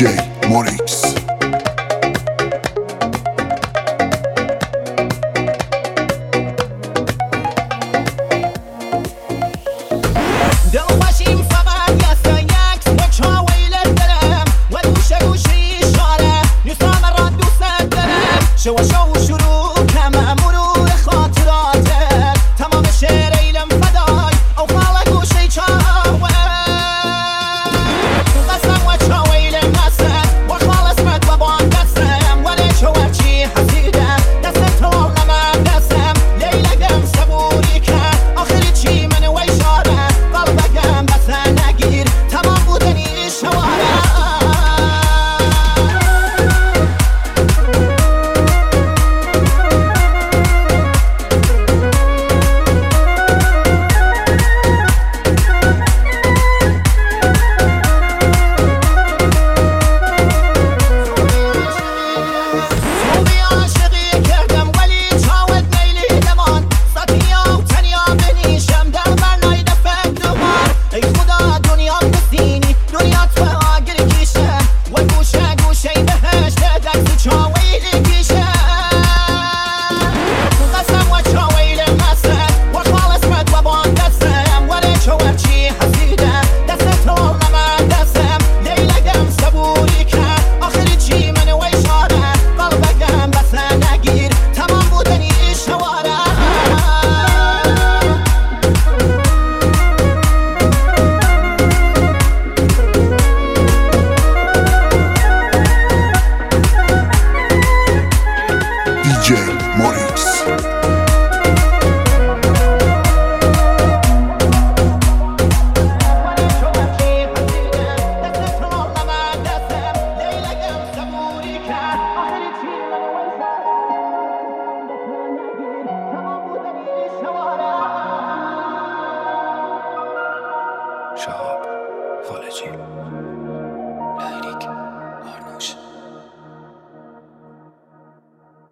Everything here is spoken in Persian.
موريكس. دلخوشیم فقط یاسا یکس و چاویل دلم و دوشه گوشی شاره نیستم را دوست دارم شو شروع کم مرور خاطراتت تمام شعر ایلم فدای او خاله گوشی چاوه قسم و چاویل نسم و خالص مد و بان دستم ولی چو هرچی حسیدم دست تو نمم دستم لیلگم صبوری کرد آخری چی من ویشاره قلبگم بس نگیر تمام بودنی شواره موريكس. شهاب فالجی.